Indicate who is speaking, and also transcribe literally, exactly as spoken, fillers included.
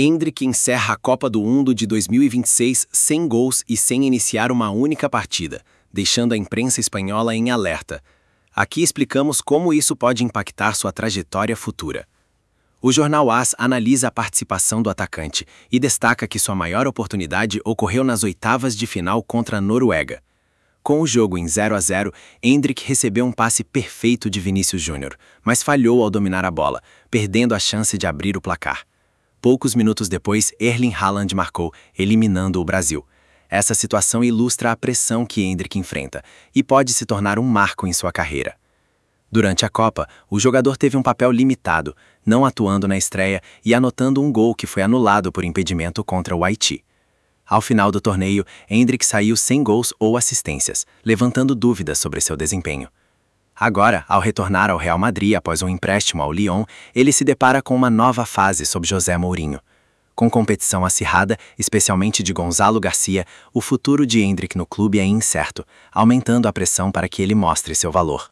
Speaker 1: Endrick encerra a Copa do Mundo de dois mil e vinte e seis sem gols e sem iniciar uma única partida, deixando a imprensa espanhola em alerta. Aqui explicamos como isso pode impactar sua trajetória futura. O jornal AS analisa a participação do atacante e destaca que sua maior oportunidade ocorreu nas oitavas de final contra a Noruega. Com o jogo em zero a zero, Endrick recebeu um passe perfeito de Vinícius Júnior, mas falhou ao dominar a bola, perdendo a chance de abrir o placar. Poucos minutos depois, Erling Haaland marcou, eliminando o Brasil. Essa situação ilustra a pressão que Endrick enfrenta e pode se tornar um marco em sua carreira. Durante a Copa, o jogador teve um papel limitado, não atuando na estreia e anotando um gol que foi anulado por impedimento contra o Haiti. Ao final do torneio, Endrick saiu sem gols ou assistências, levantando dúvidas sobre seu desempenho. Agora, ao retornar ao Real Madrid após um empréstimo ao Lyon, ele se depara com uma nova fase sob José Mourinho. Com competição acirrada, especialmente de Gonzalo Garcia, o futuro de Endrick no clube é incerto, aumentando a pressão para que ele mostre seu valor.